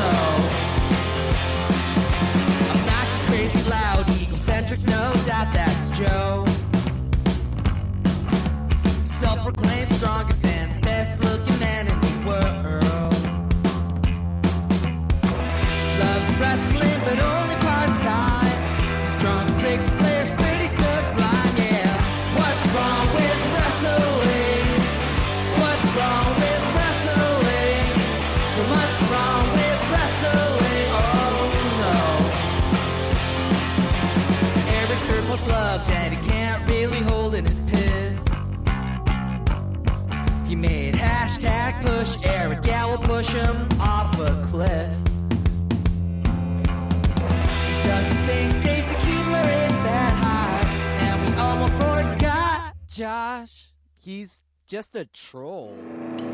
no. Obnoxious, crazy, loud, egocentric, no doubt that's Joe. Self-proclaimed strongest and best-looking man in the world. Loves wrestling, but only part-time. Strong, big Flair's pretty sublime, yeah. What's wrong with wrestling? What's wrong with wrestling? So much wrong with wrestling, oh no. Every certain most loved, and he can't really hold in his piss. He made hashtag push Eric Gallo push him off a cliff. He doesn't think Stacy Kubler is that high, and we almost forgot Josh. He's just a troll.